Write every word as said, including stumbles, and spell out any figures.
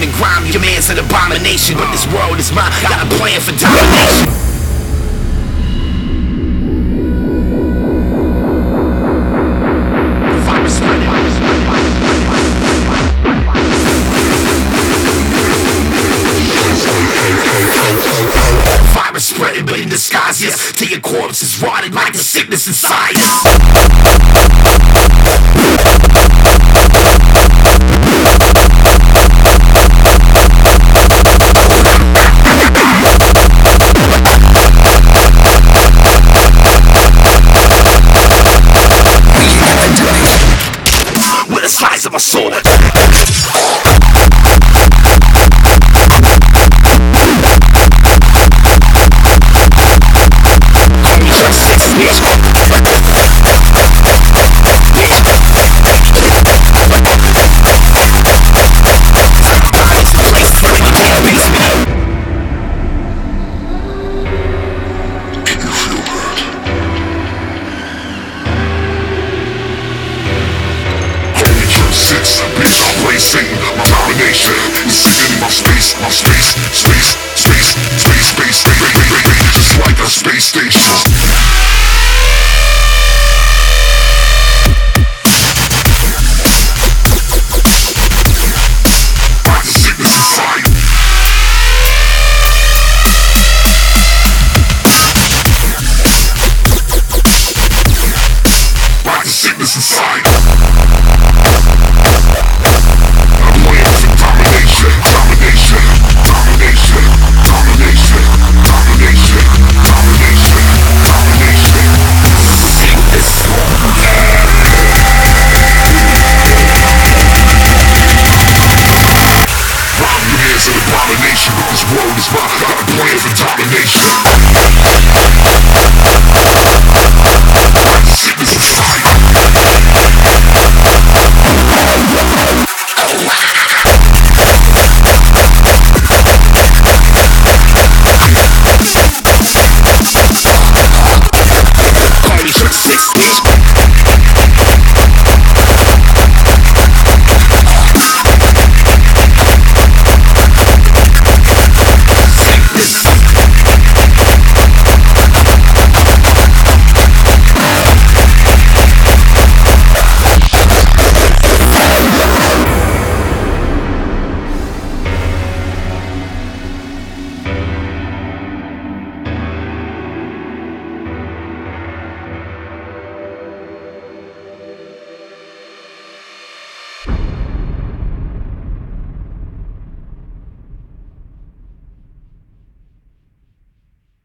and grime. Your man's an abomination, but this world is mine. Got a plan for domination. Virus spreading, but in disguise, yes. Till your corpse is rotted like the sickness inside. With the size of a sword. My domination is sitting in my space, my space, space, space, space, space, space, just like a space station. Like the sickness inside. Like the sickness inside. Abomination, but this world is mine. Got a plan for domination. Sickness